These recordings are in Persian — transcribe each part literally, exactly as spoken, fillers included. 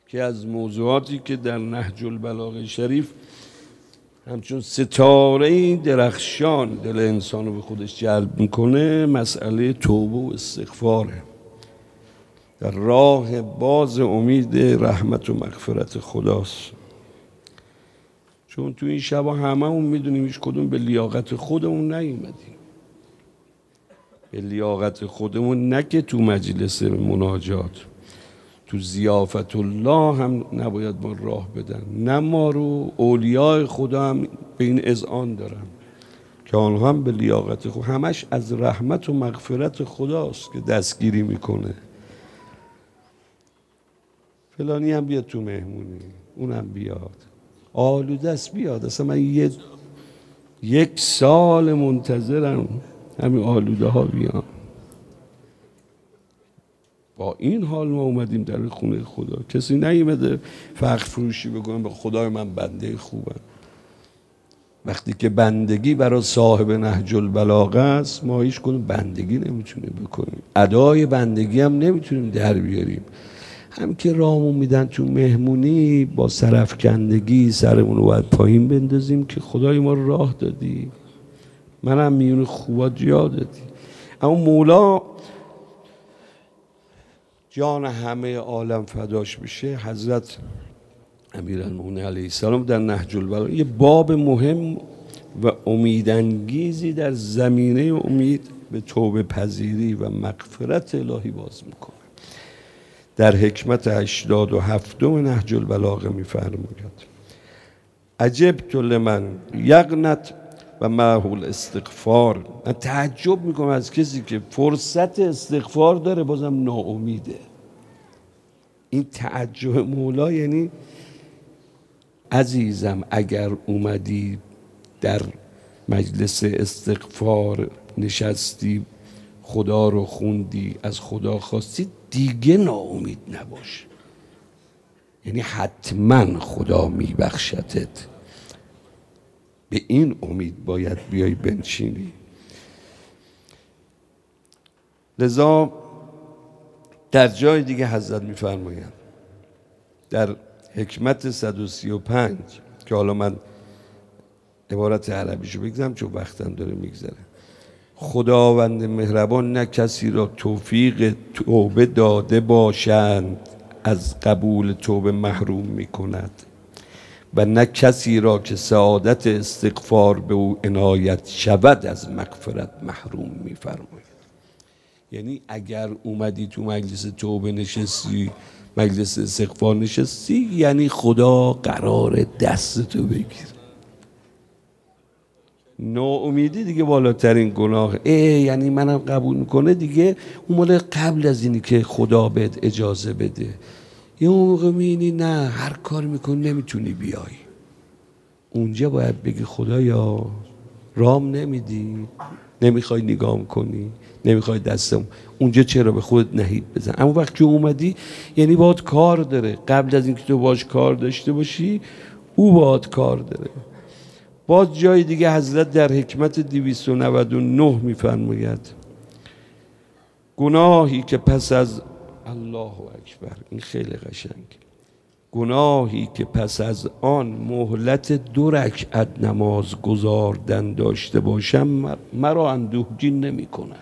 که از موضوعاتی که در نهج البلاغه شریف همچون ستاره درخشان دل انسان رو به خودش جلب میکنه مسئله توبه و استغفاره، در راه باز امید رحمت و مغفرت خداست. چون تو این شبا هممون میدونیم هیچ کدوم به لیاقت خودمون نیومدیم، به لیاقت خودمون، نه که تو مجلس مناجات تو ضیافت الله هم نباید ما راه بدن، نه ما رو اولیاء خدا هم به این اذعان دارن که آنها هم به لیاقت خود، همش از رحمت و مغفرت خداست که دستگیری میکنه. فلانی هم بیاد تو مهمونی، اونم بیاد، آلوده است بیاد. اصلا من یه یک سال منتظرم همین آلوده ها بیان. با این حال ما اومدیم در خونه خدا، کسی نیومده فخر فروشی بکنه به خدای من بنده خوبم. وقتی که بندگی برای صاحب نهج البلاغه است، ما هیچ کنون بندگی نمیتونیم بکنیم، ادای بندگی هم نمیتونیم در بیاریم. هم که رامون میدن تو مهمونی با سرفکندگی سرمون رو باید پایین بندازیم که خدای ما راه دادی، منم میون خوبات جا دادی. اما مولا جان همه عالم فداش بشه، حضرت امیرالمومنین علیه السلام در نهج البلاغه یه باب مهم و امیدانگیزی در زمینه امید به توبه پذیری و مغفرت الهی باز میکنه. در حکمت هشتاد و هفتم نهج البلاغه میفرماید عجبت لمن یقنت و معه الاستغفار. من تعجب میکنم از کسی که فرصت استغفار داره بازم ناامیده. این تعجب مولا یعنی عزیزم اگر اومدی در مجلس استغفار نشستی، خدا رو خوندی، از خدا خواستی، دیگه ناامید نباش، یعنی حتما خدا میبخشتت. به این امید باید بیای بنشینی. لذا در جای دیگه حضرت میفرمایند در حکمت صد و سی و پنج که حالا من عبارت عربیشو بگذارم چون وقتم داره میگذره، خداوند مهربان نه کسی را توفیق توبه داده باشند از قبول توبه محروم میکند و نه کسی را که سعادت استغفار به او عنایت شود از مغفرت محروم میفرماید. یعنی اگر اومدی تو مجلس توبه نشستی، مجلس استغفار نشستی، یعنی خدا قرار دستتو بگیر. ناامیدی دیگه بالاترین گناه. ای یعنی منم قبول میکنه دیگه، اون مال قبل از اینی که خدا بهت اجازه بده. یه موقع میینی نه هر کار میکنی نمیتونی بیای، اونجا باید بگی خدایا رام نمیدی، نمیخوای نگام کنی، نمیخوای دستم، اونجا چرا به خودت نهیب بزن. اما وقتی که اومدی یعنی باید کار داره، قبل از اینکه تو باش کار داشته باشی او باید کار داره. باز جای دیگه حضرت در حکمت دویست و نود و نه میفرماید گناهی که پس از الله اکبر، این خیلی قشنگ، گناهی که پس از آن مهلت دو رکعت نماز گزاردن داشته باشم مرا اندوهگین نمی کند.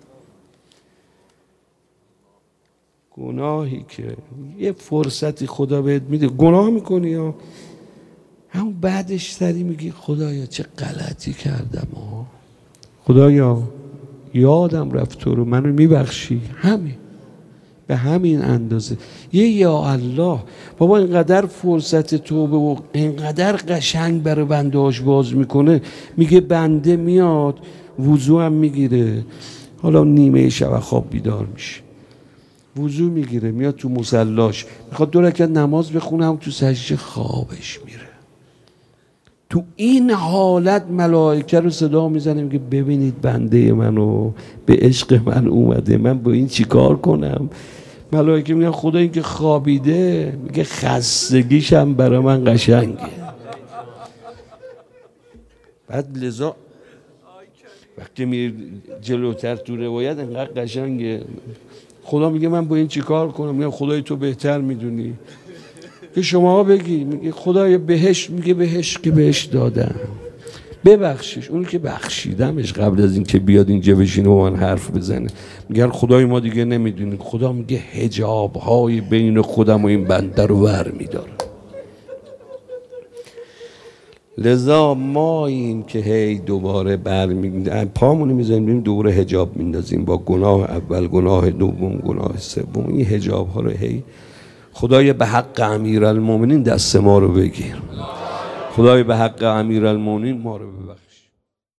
گناهی که یه فرصتی خدا بهت میده گناه میکنی یا همون بعدش سری میگی خدایا چه غلطی کردم ها، خدایا یادم رفت تو رو منو میبخشی. همین به همین اندازه. یه یا الله بابا اینقدر فرصت توبه و اینقدر قشنگ برای بنده هاش باز میکنه، میگه بنده میاد وضو هم میگیره، حالا نیمه شب خواب بیدار میشه، وضو میگیره میاد تو مصلاش میخواد دو رکعت نماز بخونه، هم تو سجده خوابش میره. تو این حالت ملائکه رو صدا میزنه میگه ببینید بنده منو به عشق من اومده، من با این چیکار کنم؟ ملائکه میگن خدا این که خوابیده، میگه خستگیش هم برای من قشنگه. بعد لذا وقتی میره جلوتر تو روایت انقدر قشنگه، خدا میگه من با این چیکار کنم؟ میگم خدای تو بهتر میدونی. که شما بگی میگه خدایا بهش، میگه بهش که بهش دادم، ببخشش. اونی که بخشیدمش قبل از این که بیاد اینجا بشینه و من حرف بزنه، میگن خدای ما دیگه نمیدونیم. خدا میگه حجاب های بین خودم و این بنده رو ور میدارم. لذا ما این که هی دوباره برمیگردیم پامونو میزنیم بریم دوباره حجاب میندازیم، با گناه اول، گناه دوم، گناه سوم. این حجاب ها رو هی خدای به حق امیرالمومنین دست ما رو بگیر، خدای به حق امیرالمومنین ما رو ببخش.